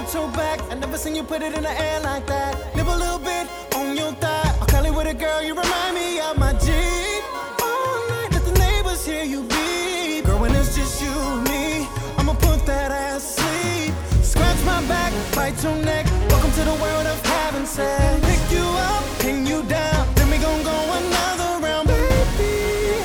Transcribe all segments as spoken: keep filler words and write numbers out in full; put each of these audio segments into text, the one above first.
at your back. I never seen you put it in the air like that. Live a little bit on your thigh. I'll call it with a girl, you remind me of my Jeep. All night, let the neighbors hear you beep. Girl, when it's just you and me, I'ma put that ass to sleep. Scratch my back, bite your neck. Welcome to the world of having sex. Pick you up, pin you down. Then we gon' go another round, baby.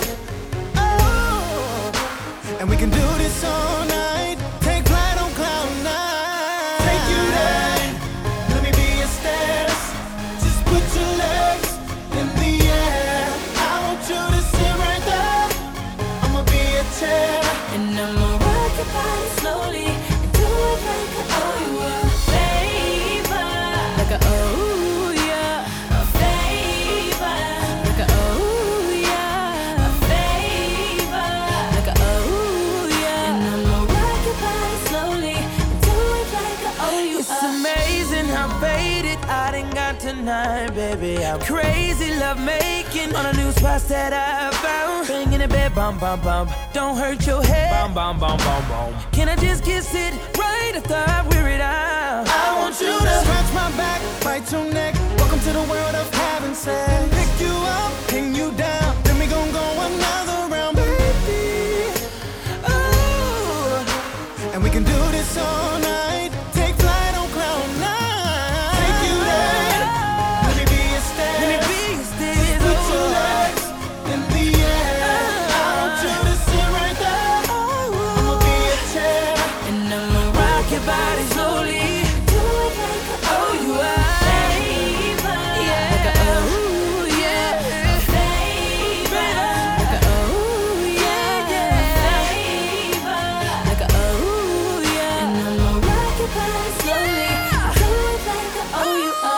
Oh, and we can do this all night. Take flight on cloud nine. Take you there. Let me be your stairs. Just put your legs in the air. I want you to sit right there. I'ma be a chair. And I'ma rock your body slowly and do it like I owe you a favor. Like I owe ya a favor. Like I owe ya a favor. Like I owe ya. And I'ma rock your body slowly and do it like I owe you It's a amazing how faded I done got tonight, baby. I'm crazy love making on a new spots that I found. Bringing it back, bum bum bum. Don't hurt your head, bum bum bum bum bum. Can I just kiss it right after I wear it out? I want you to scratch my back, bite your neck. Welcome to the world of having sex. Pick you up, pin you down. Then we gon' go another round, baby. Oh, and we can do this all night. Take flight on cloud nine. Take you there. Let me be your stairs. Let me be your stairs. Put your legs in the air. I want you to sit right there. I'ma be a chair. And I'ma Rock your body slowly. do it like I Oh, you are. favor. Yeah. Like I owe ya a favor. Like I owe ya a favor. Like I owe ya. And I'ma rock your body slowly. Do it like I owe you a.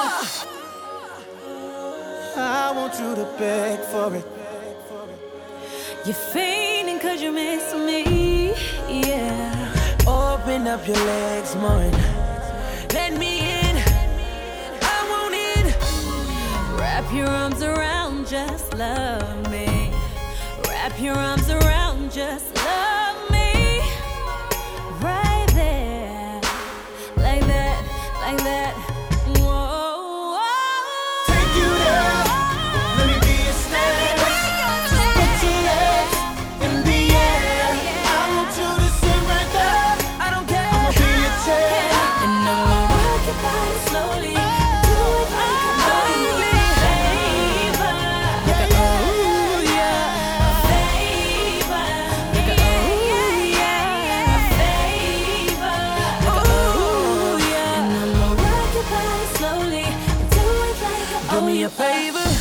I want you to beg for it. You're fainting 'cause you miss me, yeah. Open up your legs more and let me in. I want in. Wrap your arms around, just love me. Wrap your arms around, just love me. Right there, like that, like that. Whoa, whoa. Take you there. Let me be your stairs. Just put your legs in the air. I want you to sit right there. I don't care. I'ma be your chair. And I'ma rock your body slowly. Do it like I owe you a favor. Like I owe ya a favor. Like I owe ya a favor. Like I owe ya. And I'ma rock your body slowly. Do it like I Do owe me you a favor.